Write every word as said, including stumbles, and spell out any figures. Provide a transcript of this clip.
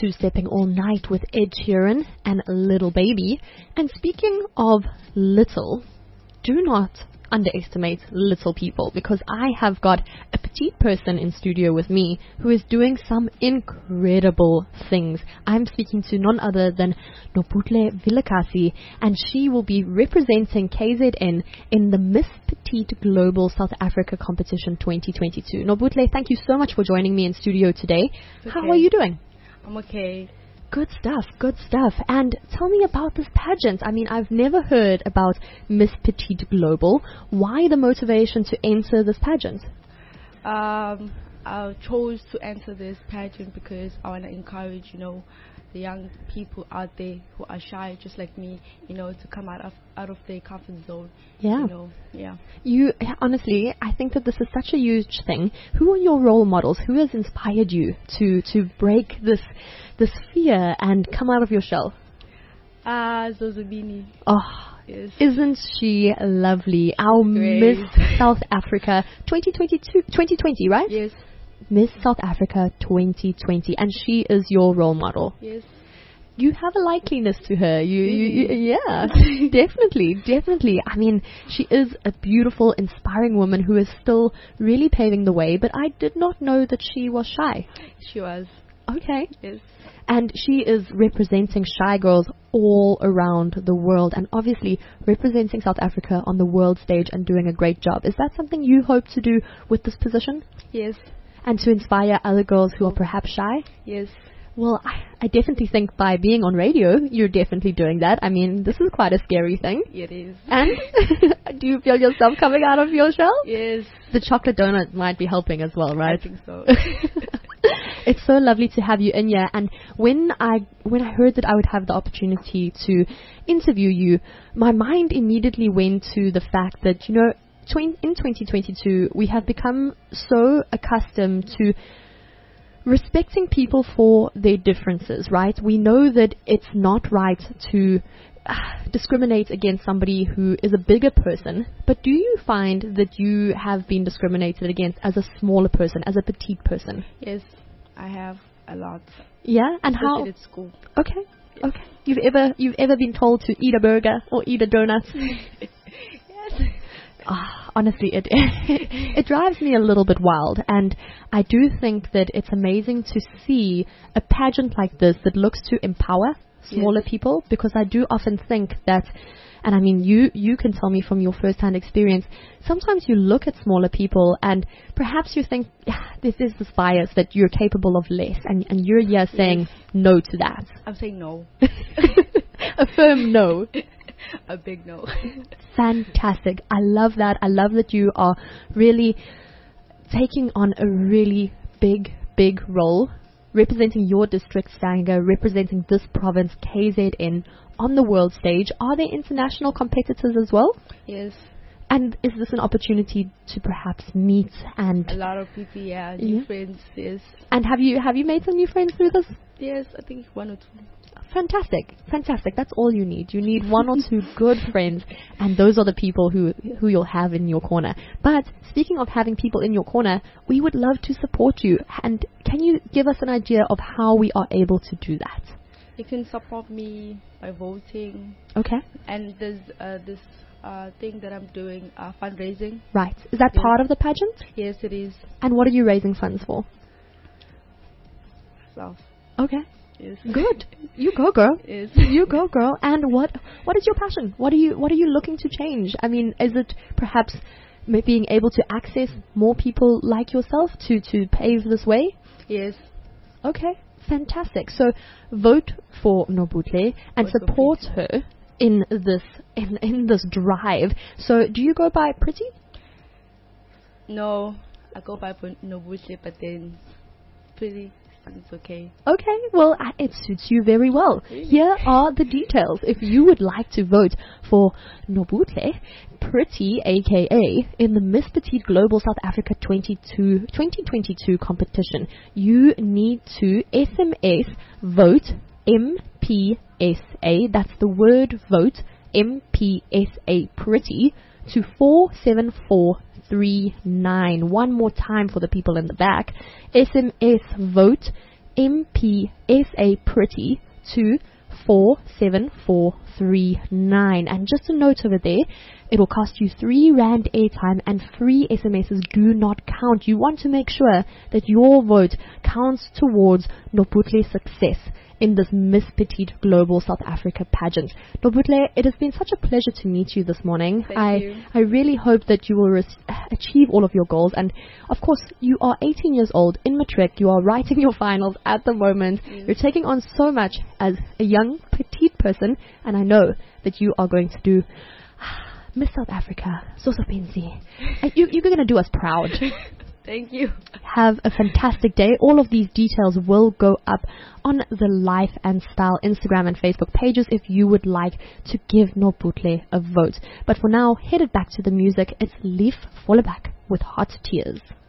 two-stepping all night with Ed Sheeran and Little Baby. And speaking of little, do not underestimate little people, because I have got a petite person in studio with me who is doing some incredible things. I'm speaking to none other than Nobuhle Vilakazi, and she will be representing K Z N in the Miss Petite Global South Africa Competition twenty twenty-two. Nobuhle, thank you so much for joining me in studio today. Okay. How are you doing? I'm okay. Good stuff, good stuff. And tell me about this pageant. I mean, I've never heard about Miss Petite Global. Why the motivation to enter this pageant? Um, I chose to enter this pageant because I want to encourage, you know, the young people out there who are shy, just like me, you know, to come out of out of their comfort zone. Yeah. You know, yeah. You honestly, I think that this is such a huge thing. Who are your role models? Who has inspired you to to break this this fear and come out of your shell? Ah, uh, Zozubini. Oh, yes. Isn't she lovely? Our Great. Miss South Africa twenty twenty-two, twenty twenty, right? Yes. Miss South Africa twenty twenty, and she is your role model. Yes. You have a likeliness to her. You, you, you yeah, definitely, definitely. I mean, she is a beautiful, inspiring woman who is still really paving the way. But I did not know that she was shy. She was. Okay. Yes. And she is representing shy girls all around the world, and obviously representing South Africa on the world stage and doing a great job. Is that something you hope to do with this position? Yes. And to inspire other girls who are perhaps shy? Yes. Well, I, I definitely think by being on radio, you're definitely doing that. I mean, this is quite a scary thing. It is. And do you feel yourself coming out of your shell? Yes. The chocolate donut might be helping as well, right? I think so. It's so lovely to have you in here. And when I when I heard that I would have the opportunity to interview you, my mind immediately went to the fact that, you know, tw- in twenty twenty-two, we have become so accustomed to respecting people for their differences, right? We know that it's not right to uh, discriminate against somebody who is a bigger person, but do you find that you have been discriminated against as a smaller person, as a petite person? Yes, I have a lot. Yeah, and how? At school. Okay, okay. You've ever you've ever been told to eat a burger or eat a donut? Yes. Ah, honestly, it it drives me a little bit wild, and I do think that it's amazing to see a pageant like this that looks to empower smaller yes. people, because I do often think that, and I mean, you you can tell me from your first-hand experience, sometimes you look at smaller people and perhaps you think, yeah, this is this bias that you're capable of less, and, and you're here saying yes. no to that. I'm saying no. A firm no. A big no. Fantastic. I love that. I love that you are really taking on a really big, big role, representing your district, Stanger, representing this province, K Z N, on the world stage. Are there international competitors as well? Yes. And is this an opportunity to perhaps meet and a lot of people, yeah, new yeah. friends, yes. And have you have you made some new friends through this? Yes, I think one or two. Fantastic, fantastic. That's all you need. You need one or two good friends, and those are the people who who you'll have in your corner. But speaking of having people in your corner, we would love to support you. And can you give us an idea of how we are able to do that? You can support me by voting. Okay. And there's uh, this uh, thing that I'm doing, uh, fundraising. Right. Is that yes. part of the pageant? Yes, it is. And what are you raising funds for? Self. Okay. Yes. Good. You go, girl. Yes. You go, girl. And what what is your passion? What are you what are you looking to change? I mean, is it perhaps m- being able to access more people like yourself to, to pave this way? Yes. Okay. Fantastic. So vote for Nobuhle and Vote support her in this in, in this drive. So do you go by Pretty? No, I go by Nobuhle, but then Pretty. It's okay. Okay, well, uh, it suits you very well. Really? Here are the details. If you would like to vote for Nobuhle, Pretty, aka in the Miss Petite Global South Africa twenty twenty-two competition, you need to S M S vote M P S A. That's the word vote M P S A Pretty to four seven four three nine. One more time for the people in the back. S M S vote M P S A Pretty to four seven four three nine. And just a note over there, it will cost you three rand airtime, and free S M Ses do not count. You want to make sure that your vote counts towards Noputle's success in this Miss Petite Global South Africa pageant. Noputle, it has been such a pleasure to meet you this morning. Thank I, you. I really hope that you will res- achieve all of your goals. And of course, you are eighteen years old in matric. You are writing your finals at the moment. Yes. You're taking on so much as a young petite person, and I know that you are going to do Miss South Africa, Soso Pensi. You, you're going to do us proud. Thank you. Have a fantastic day. All of these details will go up on the Life and Style Instagram and Facebook pages if you would like to give Noputle a vote. But for now, headed back to the music. It's Leaf Volleback with Hot Tears.